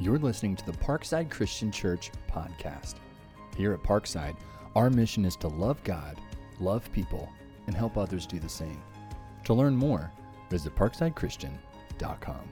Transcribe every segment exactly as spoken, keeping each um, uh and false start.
You're listening to the Parkside Christian Church podcast. Here at Parkside, our mission is to love God, love people, and help others do the same. To learn more, visit parkside christian dot com.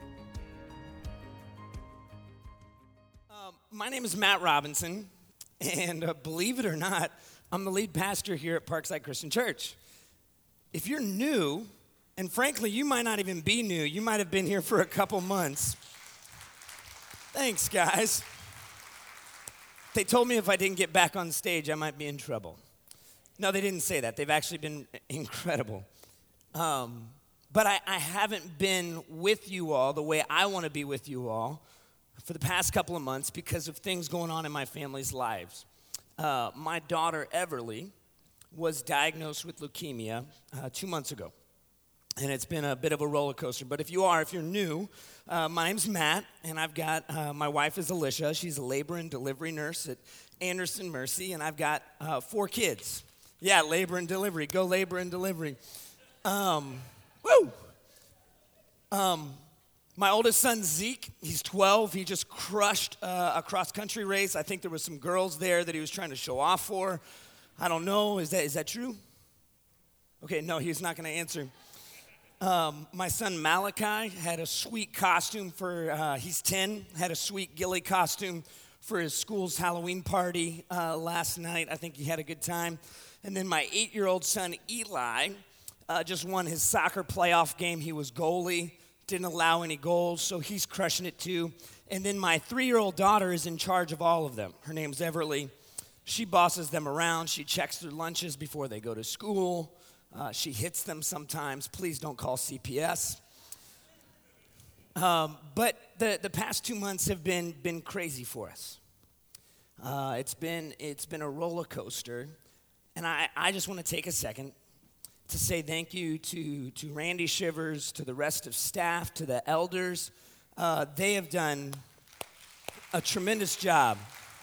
Um, my name is Matt Robinson, and uh, believe it or not, I'm the lead pastor here at Parkside Christian Church. If you're new, and frankly, you might not even be new, you might have been here for a couple months. Thanks, guys. They told me if I didn't get back on stage, I might be in trouble. No, they didn't say that. They've actually been incredible. Um, but I, I haven't been with you all the way I want to be with you all for the past couple of months because of things going on in my family's lives. Uh, my daughter, Everly, was diagnosed with leukemia uh, two months ago. And it's been a bit of a roller coaster. But if you are, if you're new, uh, my name's Matt, and I've got, uh, my wife is Alicia. She's a labor and delivery nurse at Anderson Mercy, and I've got uh, four kids. Yeah, labor and delivery. Go labor and delivery. Um, woo! Um, my oldest son, Zeke, he's twelve. He just crushed uh, a cross-country race. I think there were some girls there that he was trying to show off for. I don't know. Is that is that true? Okay, no, he's not going to answer. Um, my son Malachi had a sweet costume for, uh, he's ten, had a sweet ghillie costume for his school's Halloween party uh, last night. I think he had a good time. And then my eight-year-old son Eli uh, just won his soccer playoff game. He was goalie, didn't allow any goals, so he's crushing it too. And then my three-year-old daughter is in charge of all of them. Her name's Everly. She bosses them around. She checks their lunches before they go to school. Uh, she hits them sometimes. Please don't call C P S. Um, but the, the past two months have been been crazy for us. Uh, it's been it's been a roller coaster, and I, I just want to take a second to say thank you to to Randy Shivers, to the rest of staff, to the elders. Uh, they have done a tremendous job,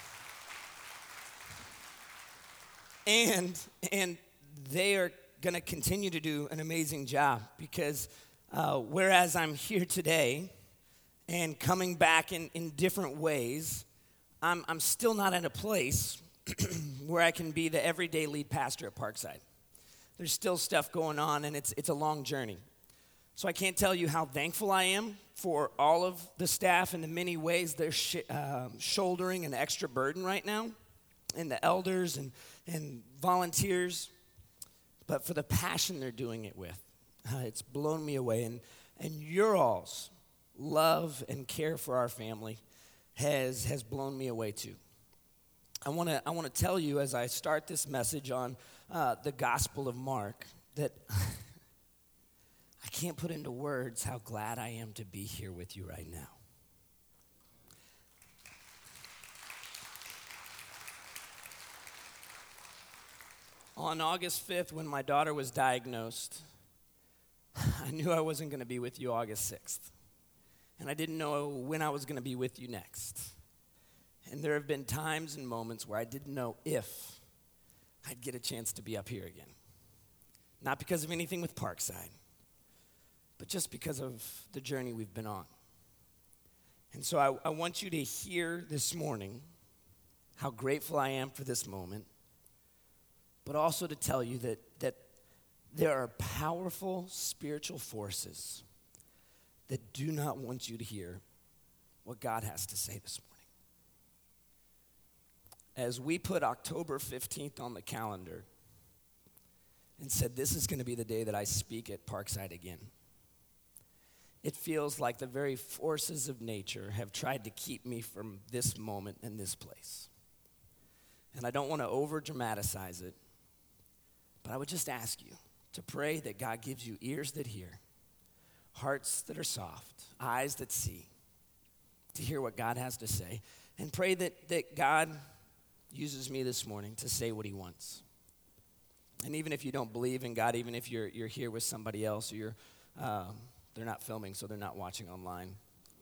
and and they are going to continue to do an amazing job because uh, whereas I'm here today and coming back in, in different ways, I'm, I'm still not at a place where I can be the everyday lead pastor at Parkside. There's still stuff going on, and it's it's a long journey. So I can't tell you how thankful I am for all of the staff and the many ways they're sh- uh, shouldering an extra burden right now, and the elders and, and volunteers. But for the passion they're doing it with, uh, it's blown me away. And, and your all's love and care for our family has, has blown me away too. I want to I want to tell you as I start this message on uh, the Gospel of Mark that I can't put into words how glad I am to be here with you right now. On August fifth, when my daughter was diagnosed, I knew I wasn't going to be with you August sixth. And I didn't know when I was going to be with you next. And there have been times and moments where I didn't know if I'd get a chance to be up here again. Not because of anything with Parkside, but just because of the journey we've been on. And so I, I want you to hear this morning how grateful I am for this moment, but also to tell you that, that there are powerful spiritual forces that do not want you to hear what God has to say this morning. As we put October fifteenth on the calendar and said, this is going to be the day that I speak at Parkside again, it feels like the very forces of nature have tried to keep me from this moment and this place. And I don't want to over-dramatize it, but I would just ask you to pray that God gives you ears that hear, hearts that are soft, eyes that see, to hear what God has to say, and pray that, that God uses me this morning to say what he wants. And even if you don't believe in God, even if you're you're here with somebody else, or you're um, they're not filming, so they're not watching online,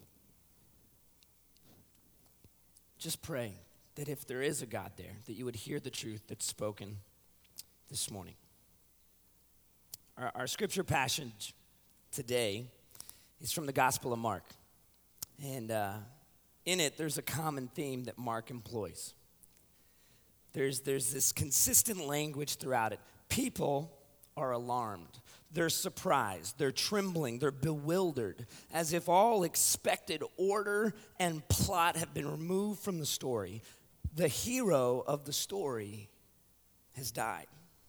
just pray that if there is a God there, that you would hear the truth that's spoken this morning. Our, our scripture passage today is from the Gospel of Mark. And uh, in it, there's a common theme that Mark employs. There's, there's this consistent language throughout it. People are alarmed. They're surprised. They're trembling. They're bewildered, as if all expected order and plot have been removed from the story. The hero of the story has died.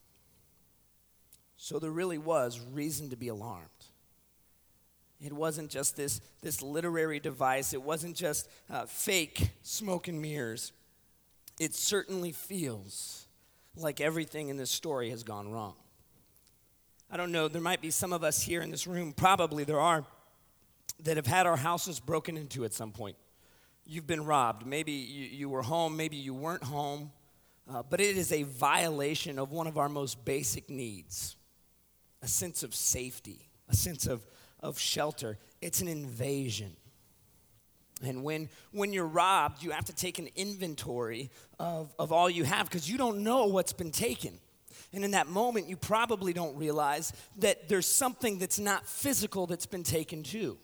So there really was reason to be alarmed. It wasn't just this, this literary device. It wasn't just uh, fake smoke and mirrors. It certainly feels like everything in this story has gone wrong. I don't know, there might be some of us here in this room, probably there are, that have had our houses broken into at some point. You've been robbed. Maybe you, you were home, maybe you weren't home, uh, but it is a violation of one of our most basic needs, a sense of safety, a sense of, of shelter. It's an invasion. And when, when you're robbed, you have to take an inventory of, of all you have because you don't know what's been taken. And in that moment, you probably don't realize that there's something that's not physical that's been taken too.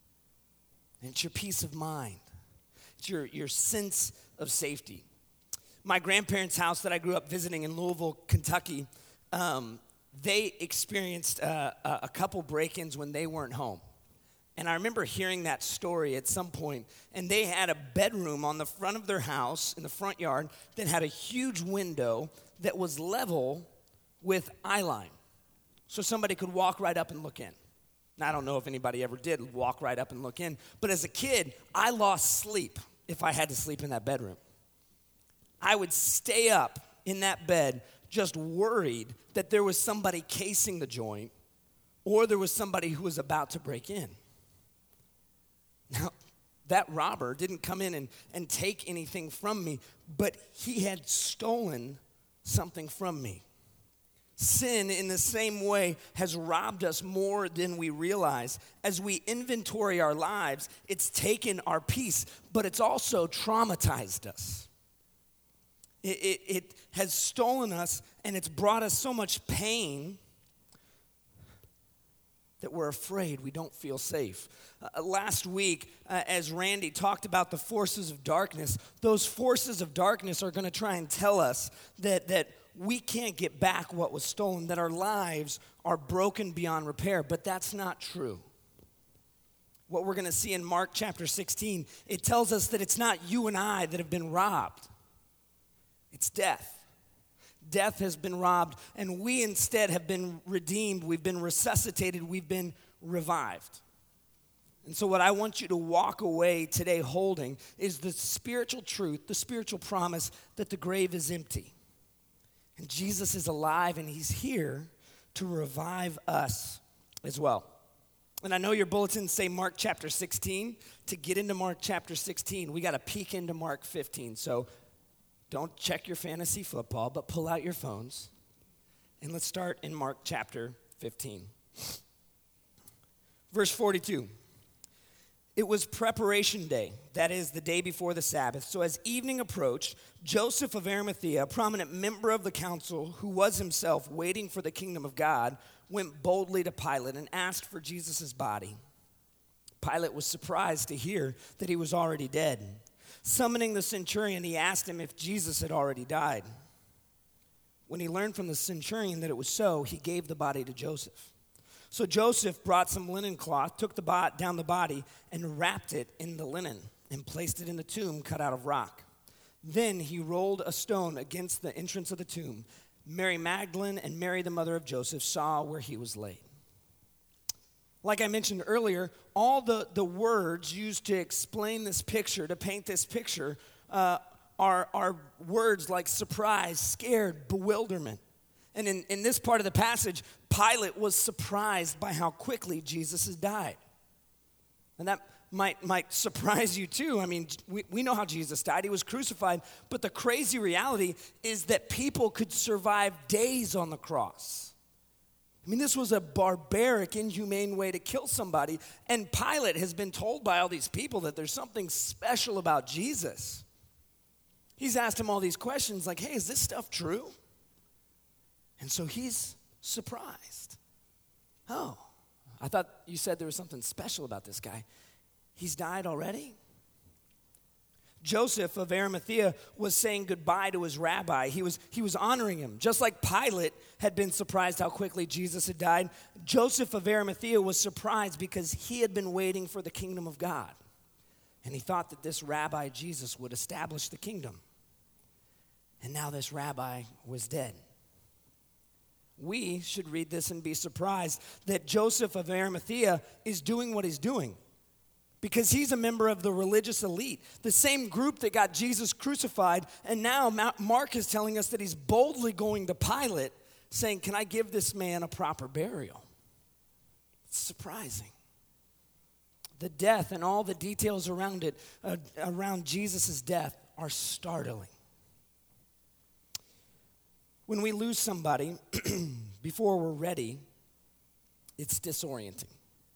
And it's your peace of mind. It's your, your sense of safety. My grandparents' house that I grew up visiting in Louisville, Kentucky, um, they experienced uh, a couple break-ins when they weren't home. And I remember hearing that story at some point, and they had a bedroom on the front of their house, in the front yard, that had a huge window that was level with eye line. So somebody could walk right up and look in. Now, I don't know if anybody ever did walk right up and look in, but as a kid, I lost sleep if I had to sleep in that bedroom. I would stay up in that bed just worried that there was somebody casing the joint or there was somebody who was about to break in. Now, that robber didn't come in and, and take anything from me, but he had stolen something from me. Sin, in the same way, has robbed us more than we realize. As we inventory our lives, it's taken our peace, but it's also traumatized us. It, it, it has stolen us, and it's brought us so much pain that we're afraid, we don't feel safe. Uh, last week, uh, as Randy talked about the forces of darkness, those forces of darkness are going to try and tell us that, that we can't get back what was stolen, that our lives are broken beyond repair, but that's not true. What we're going to see in Mark chapter sixteen, it tells us that it's not you and I that have been robbed. It's death. Death has been robbed, and we instead have been redeemed. We've been resuscitated. We've been revived. And so what I want you to walk away today holding is the spiritual truth, the spiritual promise that the grave is empty. And Jesus is alive, and he's here to revive us as well. And I know your bulletins say Mark chapter sixteen. To get into Mark chapter sixteen, we got to peek into Mark fifteen. So don't check your fantasy football, but pull out your phones. And let's start in Mark chapter fifteen. Verse forty-two. It was preparation day, that is, the day before the Sabbath. So as evening approached, Joseph of Arimathea, a prominent member of the council who was himself waiting for the kingdom of God, went boldly to Pilate and asked for Jesus' body. Pilate was surprised to hear that he was already dead. Summoning the centurion, he asked him if Jesus had already died. When he learned from the centurion that it was so, he gave the body to Joseph. So Joseph brought some linen cloth, took the bo- down the body, and wrapped it in the linen, and placed it in the tomb cut out of rock. Then he rolled a stone against the entrance of the tomb. Mary Magdalene and Mary, the mother of Joseph, saw where he was laid. Like I mentioned earlier, all the, the words used to explain this picture, to paint this picture, uh, are, are words like surprise, scared, bewilderment. And in, in this part of the passage, Pilate was surprised by how quickly Jesus has died. And that might, might surprise you too. I mean, we, we know how Jesus died. He was crucified. But the crazy reality is that people could survive days on the cross. I mean, this was a barbaric, inhumane way to kill somebody. And Pilate has been told by all these people that there's something special about Jesus. He's asked him all these questions like, hey, is this stuff true? And so he's surprised. Oh, I thought you said there was something special about this guy. He's died already? Joseph of Arimathea was saying goodbye to his rabbi. He was, he was honoring him. Just like Pilate had been surprised how quickly Jesus had died, Joseph of Arimathea was surprised because he had been waiting for the kingdom of God. And he thought that this rabbi, Jesus, would establish the kingdom. And now this rabbi was dead. We should read this and be surprised that Joseph of Arimathea is doing what he's doing, because he's a member of the religious elite, the same group that got Jesus crucified. And now Mark is telling us that he's boldly going to Pilate saying, can I give this man a proper burial? It's surprising. The death and all the details around it, uh, around Jesus' death, are startling. When we lose somebody before we're ready, it's disorienting,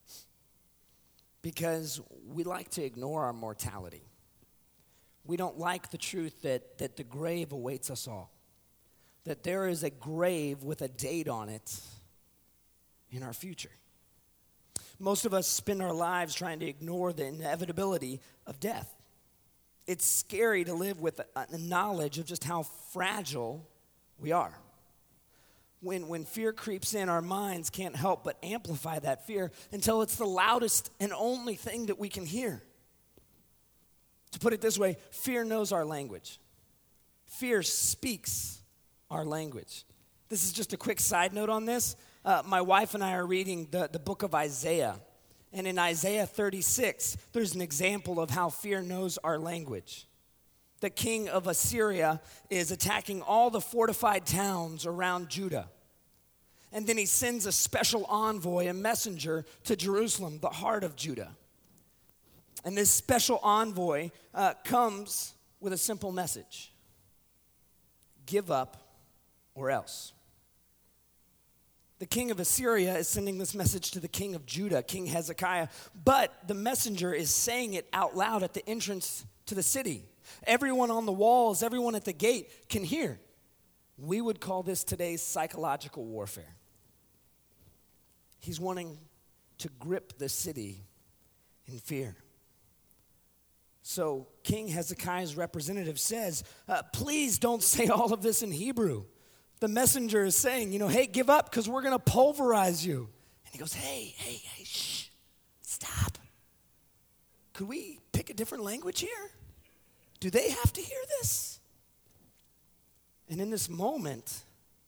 because we like to ignore our mortality. We don't like the truth that, that the grave awaits us all, that there is a grave with a date on it in our future. Most of us spend our lives trying to ignore the inevitability of death. It's scary to live with a, a knowledge of just how fragile we are. When, when fear creeps in, our minds can't help but amplify that fear until it's the loudest and only thing that we can hear. To put it this way, fear knows our language. Fear speaks our language. This is just a quick side note on this. Uh, my wife and I are reading the, the book of Isaiah. And in Isaiah thirty-six, there's an example of how fear knows our language. The king of Assyria is attacking all the fortified towns around Judah. And then he sends a special envoy, a messenger, to Jerusalem, the heart of Judah. And this special envoy uh, comes with a simple message: give up or else. The king of Assyria is sending this message to the king of Judah, King Hezekiah, but the messenger is saying it out loud at the entrance to the city. Everyone on the walls, everyone at the gate can hear. We would call this today's psychological warfare. He's wanting to grip the city in fear. So King Hezekiah's representative says, uh, please don't say all of this in Hebrew. The messenger is saying, you know, hey, give up, because we're going to pulverize you. And he goes, hey, hey, hey, shh, stop. Could we pick a different language here? Do they have to hear this? And in this moment,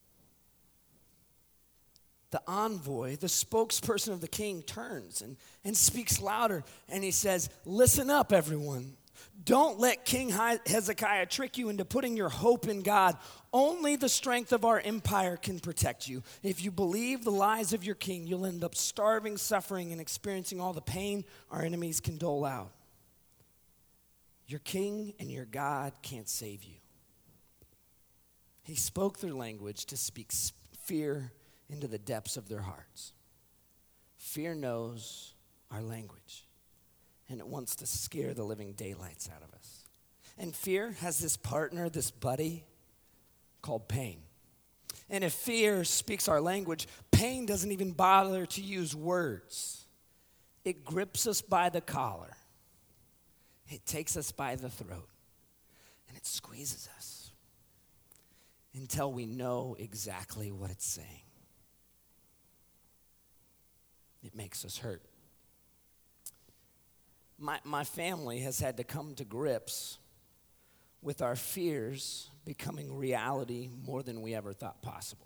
the envoy, the spokesperson of the king, turns and, and speaks louder. And he says, listen up, everyone. Don't let King Hezekiah trick you into putting your hope in God. Only the strength of our empire can protect you. If you believe the lies of your king, you'll end up starving, suffering, and experiencing all the pain our enemies can dole out. Your king and your God can't save you. He spoke their language to speak fear into the depths of their hearts. Fear knows our language, and it wants to scare the living daylights out of us. And fear has this partner, this buddy, called pain. And if fear speaks our language, pain doesn't even bother to use words. It grips us by the collar. It takes us by the throat, and it squeezes us until we know exactly what it's saying. It makes us hurt. My, my family has had to come to grips with our fears becoming reality more than we ever thought possible.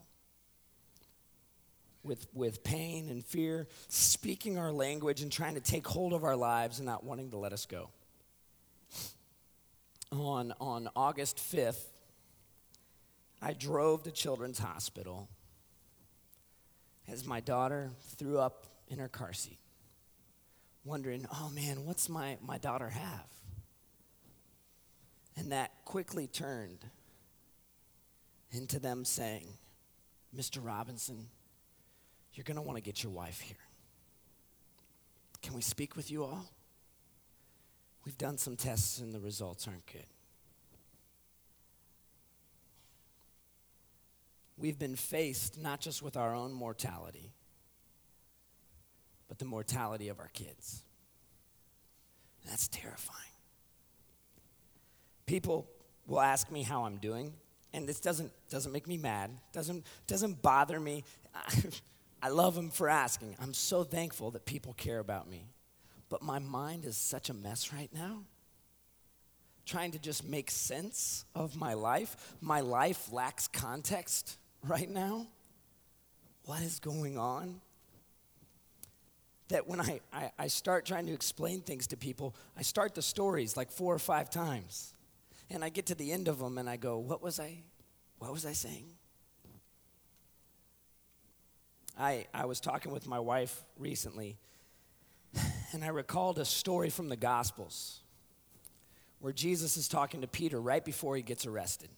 With, with pain and fear speaking our language and trying to take hold of our lives and not wanting to let us go. On, on August fifth, I drove to Children's Hospital as my daughter threw up in her car seat, wondering, oh man, what's my, my daughter have? And that quickly turned into them saying, Mister Robinson, you're going to want to get your wife here. Can we speak with you all? We've done some tests and the results aren't good. We've been faced not just with our own mortality, but the mortality of our kids. That's terrifying. People will ask me how I'm doing, and this doesn't doesn't make me mad, doesn't doesn't bother me. I, I love them for asking. I'm so thankful that people care about me. But my mind is such a mess right now. Trying to just make sense of my life. My life lacks context right now. What is going on? That when I, I, I start trying to explain things to people, I start the stories like four or five times. And I get to the end of them and I go, what was I, what was I saying? I, I was talking with my wife recently, and I recalled a story from the Gospels where Jesus is talking to Peter right before he gets arrested.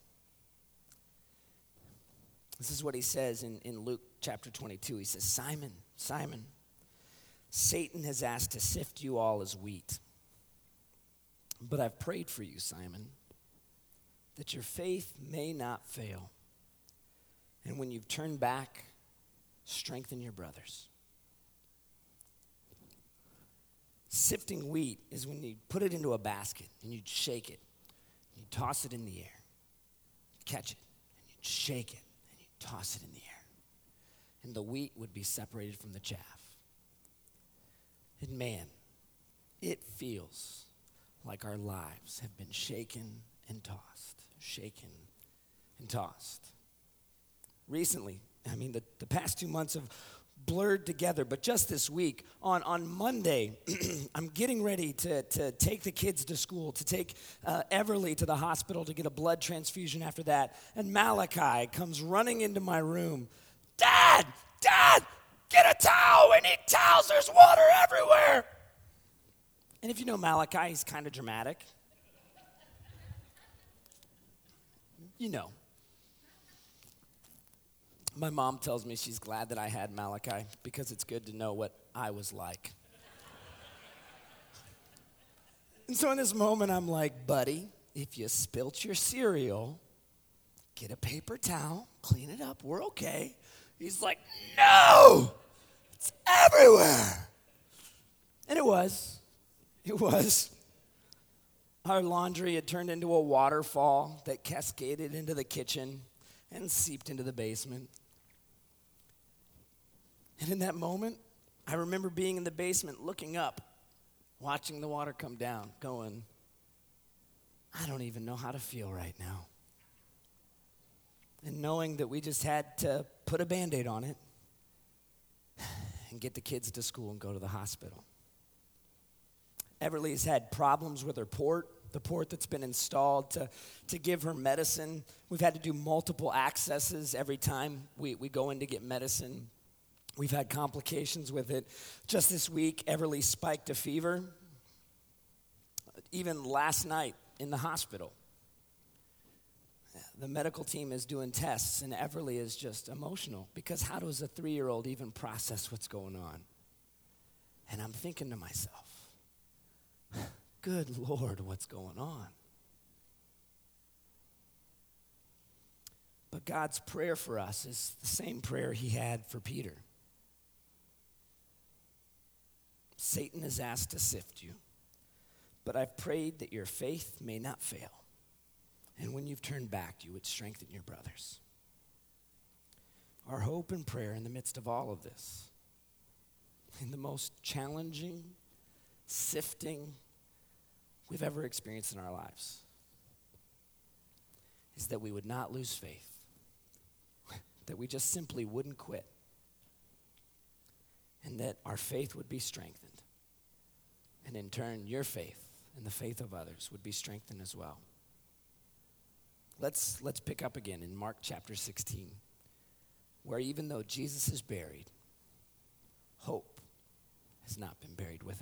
This is what he says in, in Luke chapter twenty-two. He says, Simon, Simon, Satan has asked to sift you all as wheat. But I've prayed for you, Simon, that your faith may not fail. And when you've turned back, strengthen your brothers. Sifting wheat is when you put it into a basket and you shake it. You toss it in the air. You catch it and you shake it and you toss it in the air. And the wheat would be separated from the chaff. And man, it feels like our lives have been shaken and tossed, shaken and tossed. Recently, I mean, the, the past two months have blurred together, but just this week, on, on Monday, I'm getting ready to, to take the kids to school, to take uh, Everly to the hospital to get a blood transfusion after that, and Malachi comes running into my room. Dad, Dad, get a towel, we need towels, there's water everywhere. And if you know Malachi, he's kind of dramatic. You know. My mom tells me she's glad that I had Malachi because it's good to know what I was like. And so in this moment, I'm like, buddy, if you spilt your cereal, get a paper towel, clean it up, we're okay. He's like, no, it's everywhere. And it was. It was. Our laundry had turned into a waterfall that cascaded into the kitchen and seeped into the basement. And in that moment, I remember being in the basement looking up, watching the water come down, going, I don't even know how to feel right now. And knowing that we just had to put a Band-Aid on it and get the kids to school and go to the hospital. Everly's had problems with her port, the port that's been installed to, to give her medicine. We've had to do multiple accesses every time we, we go in to get medicine. We've had complications with it. Just this week, Everly spiked a fever. Even last night in the hospital, the medical team is doing tests, and Everly is just emotional because how does a three-year-old even process what's going on? And I'm thinking to myself, good Lord, what's going on? But God's prayer for us is the same prayer he had for Peter. Satan has asked to sift you, but I've prayed that your faith may not fail. And when you've turned back, you would strengthen your brothers. Our hope and prayer in the midst of all of this, in the most challenging, sifting we've ever experienced in our lives, is that we would not lose faith, that we just simply wouldn't quit, and that our faith would be strengthened. And in turn, your faith and the faith of others would be strengthened as well. Let's, let's pick up again in Mark chapter sixteen, where even though Jesus is buried, hope has not been buried with him.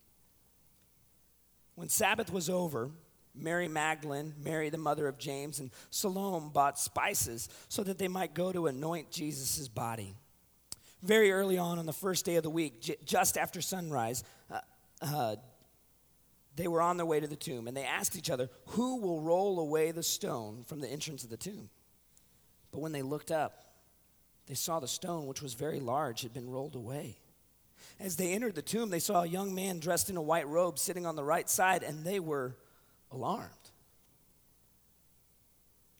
When Sabbath was over, Mary Magdalene, Mary the mother of James, and Salome bought spices so that they might go to anoint Jesus' body. Very early on on the first day of the week, j- just after sunrise, uh, uh, they were on their way to the tomb, and they asked each other, who will roll away the stone from the entrance of the tomb? But when they looked up, they saw the stone, which was very large, had been rolled away. As they entered the tomb, they saw a young man dressed in a white robe sitting on the right side, and they were alarmed.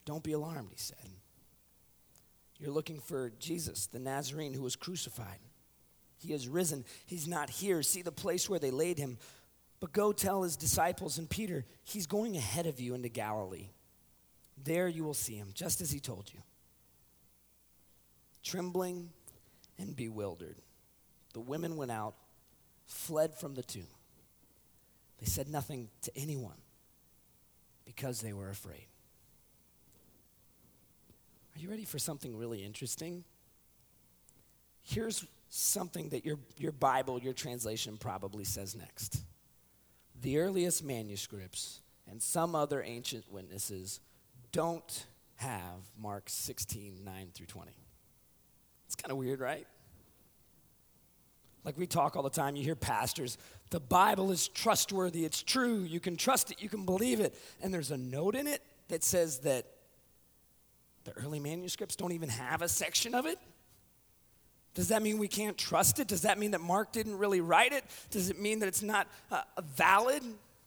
Don't be alarmed, he said. You're looking for Jesus, the Nazarene who was crucified. He has risen. He's not here. See the place where they laid him. But go tell his disciples and Peter, he's going ahead of you into Galilee. There you will see him, just as he told you. Trembling and bewildered, the women went out, fled from the tomb. They said nothing to anyone because they were afraid. Are you ready for something really interesting? Here's something that your, your Bible, your translation probably says next. The earliest manuscripts and some other ancient witnesses don't have Mark sixteen, nine through twenty. It's kind of weird, right? Like we talk all the time, you hear pastors, the Bible is trustworthy, it's true, you can trust it, you can believe it. And there's a note in it that says that the early manuscripts don't even have a section of it. Does that mean we can't trust it? Does that mean that Mark didn't really write it? Does it mean that it's not uh, valid?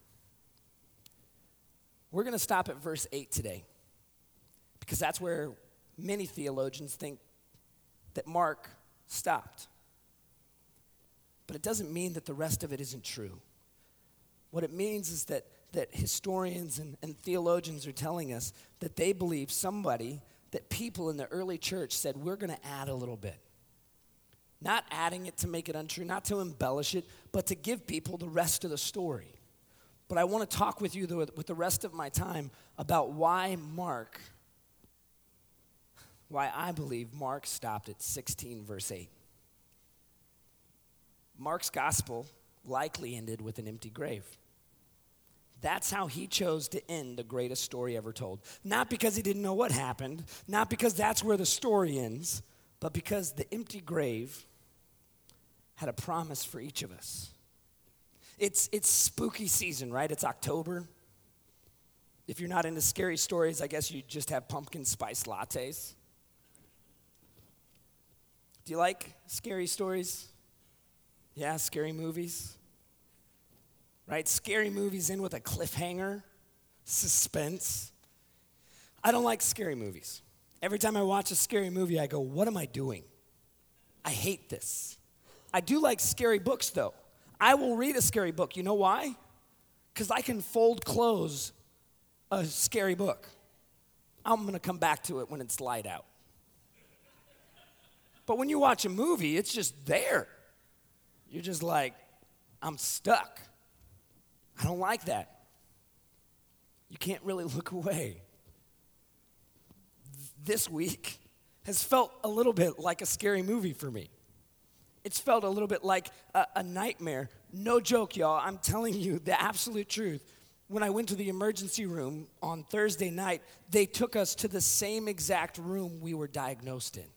We're going to stop at verse eight today because that's where many theologians think that Mark stopped. But it doesn't mean that the rest of it isn't true. What it means is that, that historians and, and theologians are telling us that they believe somebody, that people in the early church said, we're going to add a little bit. Not adding it to make it untrue, not to embellish it, but to give people the rest of the story. But I want to talk with you the, with the rest of my time about why Mark, why I believe Mark stopped at sixteen, verse eight. Mark's gospel likely ended with an empty grave. That's how he chose to end the greatest story ever told. Not because he didn't know what happened, not because that's where the story ends, but because the empty grave had a promise for each of us. It's, it's spooky season, right? It's October. If you're not into scary stories, I guess you just have pumpkin spice lattes. Do you like scary stories? Yeah, scary movies. Right? Scary movies end with a cliffhanger, suspense. I don't like scary movies. Every time I watch a scary movie, I go, what am I doing? I hate this. I do like scary books, though. I will read a scary book. You know why? Because I can fold close a scary book. I'm going to come back to it when it's light out. But when you watch a movie, it's just there. You're just like, I'm stuck. I don't like that. You can't really look away. This week has felt a little bit like a scary movie for me. It's felt a little bit like a, a nightmare. No joke, y'all. I'm telling you the absolute truth. When I went to the emergency room on Thursday night, they took us to the same exact room we were diagnosed in.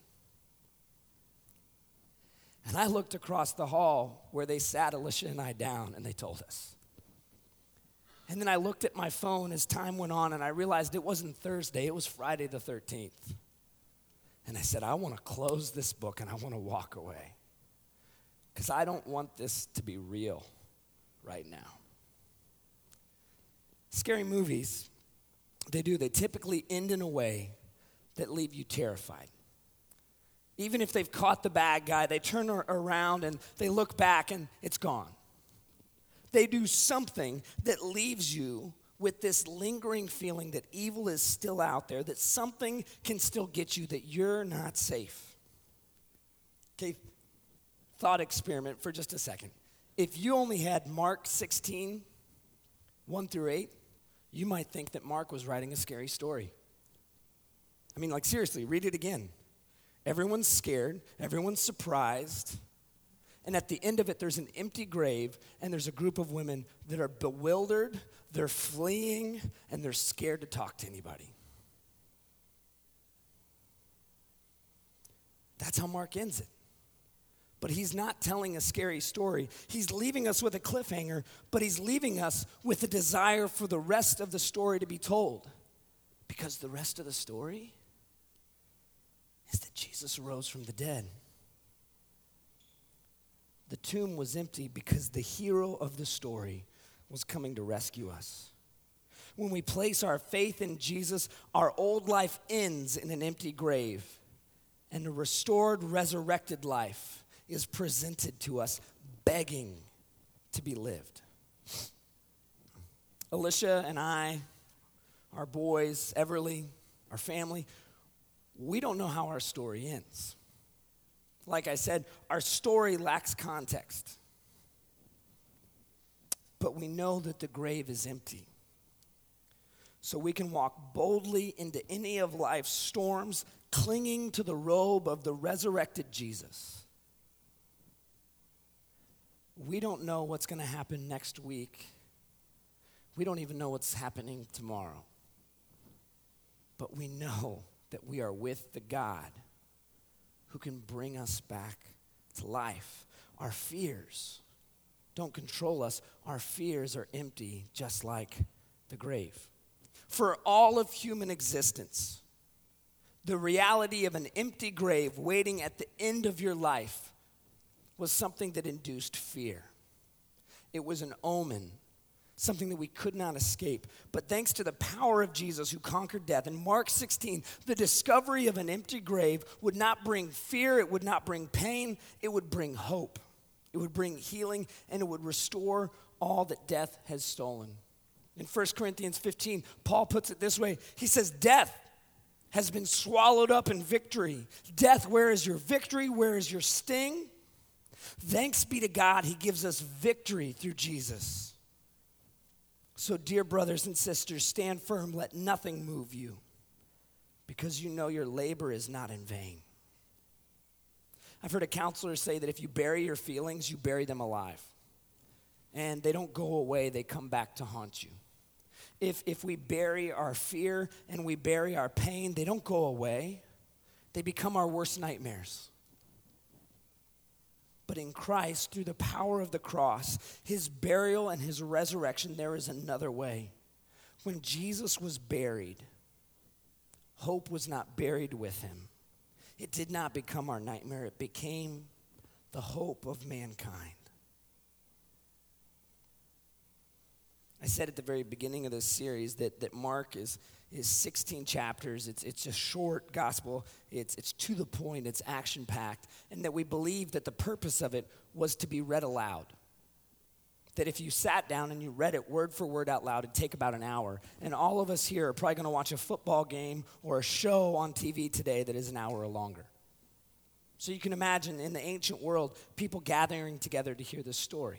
And I looked across the hall where they sat Alicia and I down, and they told us. And then I looked at my phone as time went on, and I realized it wasn't Thursday, it was Friday the thirteenth. And I said, I want to close this book, and I want to walk away. Because I don't want this to be real right now. Scary movies, they do, they typically end in a way that leave you terrified. Even if they've caught the bad guy, they turn around and they look back and it's gone. They do something that leaves you with this lingering feeling that evil is still out there, that something can still get you, that you're not safe. Okay, thought experiment for just a second. If you only had Mark sixteen, one through eight, you might think that Mark was writing a scary story. I mean, like seriously, read it again. Everyone's scared, everyone's surprised, and at the end of it, there's an empty grave, and there's a group of women that are bewildered, they're fleeing, and they're scared to talk to anybody. That's how Mark ends it. But he's not telling a scary story. He's leaving us with a cliffhanger, but he's leaving us with a desire for the rest of the story to be told. Because the rest of the story is that Jesus rose from the dead. The tomb was empty because the hero of the story was coming to rescue us. When we place our faith in Jesus, our old life ends in an empty grave, and a restored, resurrected life is presented to us, begging to be lived. Alicia and I, our boys, Everly, our family, we don't know how our story ends. Like I said, our story lacks context. But we know that the grave is empty. So we can walk boldly into any of life's storms, clinging to the robe of the resurrected Jesus. We don't know what's going to happen next week. We don't even know what's happening tomorrow. But we know that we are with the God who can bring us back to life. Our fears don't control us. Our fears are empty, just like the grave. For all of human existence, the reality of an empty grave waiting at the end of your life was something that induced fear. It was an omen, something that we could not escape. But thanks to the power of Jesus who conquered death, in Mark sixteen, the discovery of an empty grave would not bring fear, it would not bring pain, it would bring hope. It would bring healing, and it would restore all that death has stolen. In First Corinthians fifteen, Paul puts it this way. He says, death has been swallowed up in victory. Death, where is your victory? Where is your sting? Thanks be to God, he gives us victory through Jesus. So, dear brothers and sisters, stand firm, let nothing move you, because you know your labor is not in vain. I've heard a counselor say that if you bury your feelings, you bury them alive. And they don't go away, they come back to haunt you. If, if we bury our fear and we bury our pain, they don't go away. They become our worst nightmares. But in Christ, through the power of the cross, his burial and his resurrection, there is another way. When Jesus was buried, hope was not buried with him. It did not become our nightmare. It became the hope of mankind. I said at the very beginning of this series that, that Mark is, is sixteen chapters. It's, it's a short gospel. It's, it's to the point. It's action-packed. And that we believe that the purpose of it was to be read aloud. That if you sat down and you read it word for word out loud, it'd take about an hour. And all of us here are probably going to watch a football game or a show on T V today that is an hour or longer. So you can imagine in the ancient world, people gathering together to hear this story.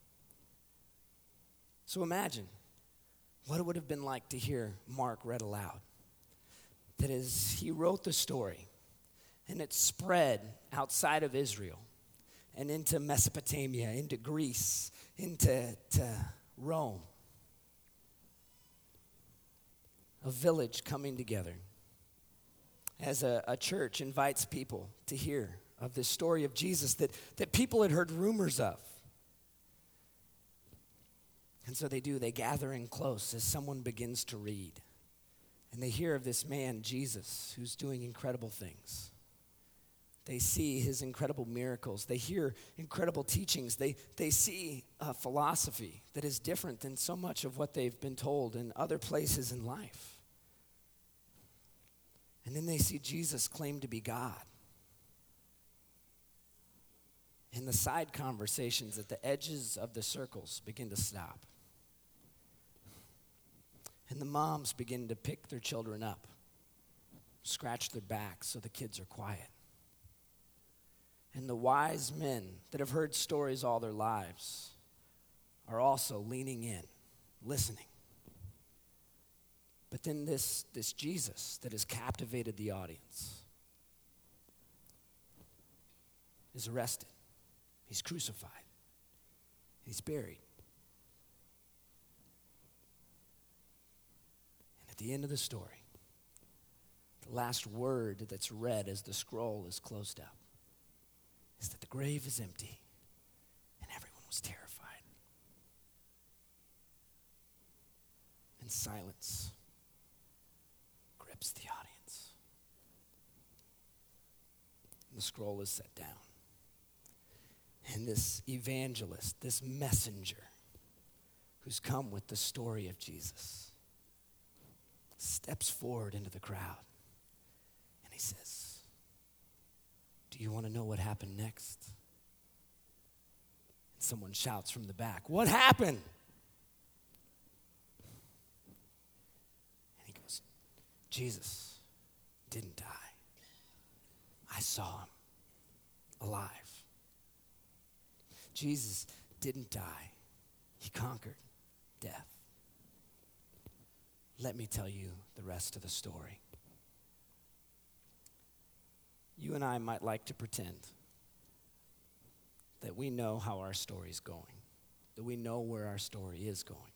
So imagine what it would have been like to hear Mark read aloud. That is, he wrote the story, and it spread outside of Israel and into Mesopotamia, into Greece, into to Rome. A village coming together as a, a church invites people to hear of this story of Jesus that, that people had heard rumors of. And so they do, they gather in close as someone begins to read. And they hear of this man, Jesus, who's doing incredible things. They see his incredible miracles. They hear incredible teachings. They, they see a philosophy that is different than so much of what they've been told in other places in life. And then they see Jesus claim to be God. And the side conversations at the edges of the circles begin to stop. And the moms begin to pick their children up, scratch their backs so the kids are quiet. And the wise men that have heard stories all their lives are also leaning in, listening. But then this, this Jesus that has captivated the audience is arrested. He's crucified. He's buried. And at the end of the story, the last word that's read as the scroll is closed up is that the grave is empty and everyone was terrified. And silence grips the audience. And the scroll is set down. And this evangelist, this messenger who's come with the story of Jesus, steps forward into the crowd, and he says, do you want to know what happened next? And someone shouts from the back, what happened? And he goes, Jesus didn't die. I saw him alive. Jesus didn't die. He conquered death. Let me tell you the rest of the story. You and I might like to pretend that we know how our story's going, that we know where our story is going.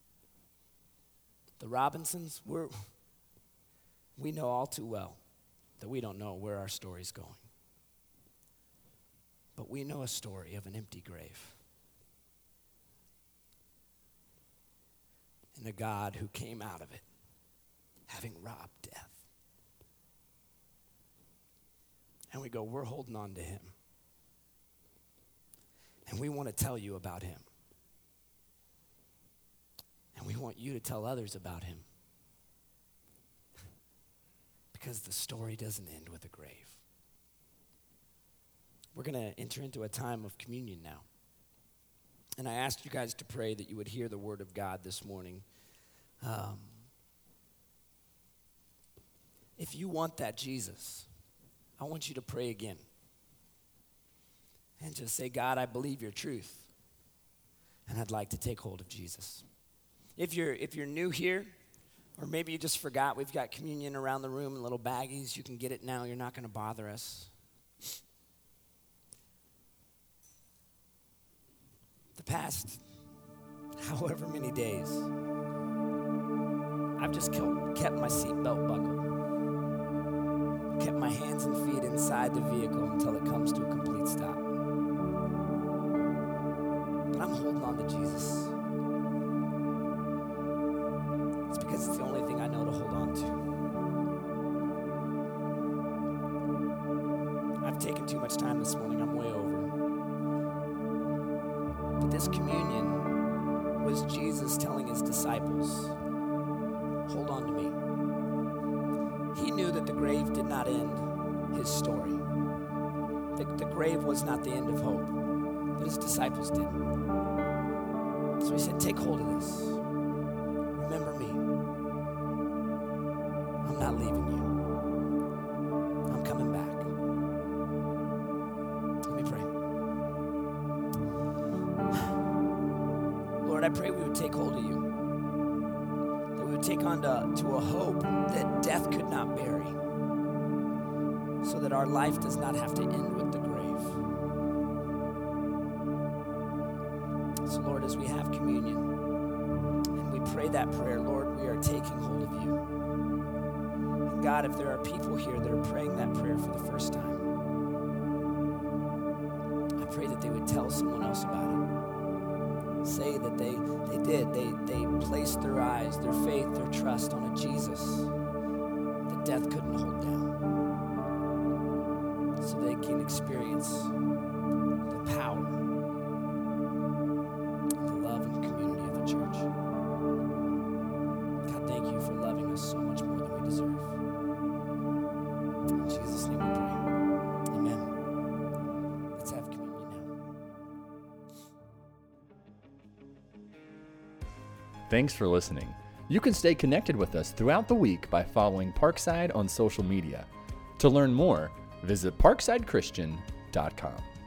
The Robinsons, we're, we know all too well that we don't know where our story's going. But we know a story of an empty grave and a God who came out of it having robbed death. And we go, we're holding on to him. And we want to tell you about him. And we want you to tell others about him. Because the story doesn't end with a grave. We're going to enter into a time of communion now. And I asked you guys to pray that you would hear the word of God this morning. Um, if you want that Jesus, I want you to pray again. And just say, God, I believe your truth. And I'd like to take hold of Jesus. If you're if you're new here, or maybe you just forgot, we've got communion around the room in little baggies. You can get it now. You're not going to bother us. The past however many days, I've just kept my seatbelt buckled, kept my hands and feet inside the vehicle until it comes to a complete stop. But I'm holding on to Jesus. It's because it's the only thing I know to hold on to. I've taken too much time this morning. I'm way over. But this communion was Jesus telling his disciples, hold on to me. He knew that the grave did not end his story. The, the grave was not the end of hope, but his disciples did. So he said, take hold of this. Remember me. I'm not leaving you. I'm coming back. Let me pray. Lord, I pray we would take hold of you. That we would take on to, to a hope that death could not bury. So that our life does not have to end with the grave. So Lord, as we have communion, and we pray that prayer, Lord, we are taking hold of you. And God, if there are people here that are praying that prayer for the first time, I pray that they would tell someone else about it. Say that they, they did. They, they placed their eyes, their faith, their trust on a Jesus that death couldn't hold down. So they can experience the power, the love and community of the church. God, thank you for loving us so much more than we deserve. In Jesus' name we pray. Amen. Let's have communion now. Thanks for listening. You can stay connected with us throughout the week by following Parkside on social media. To learn more, visit parkside christian dot com.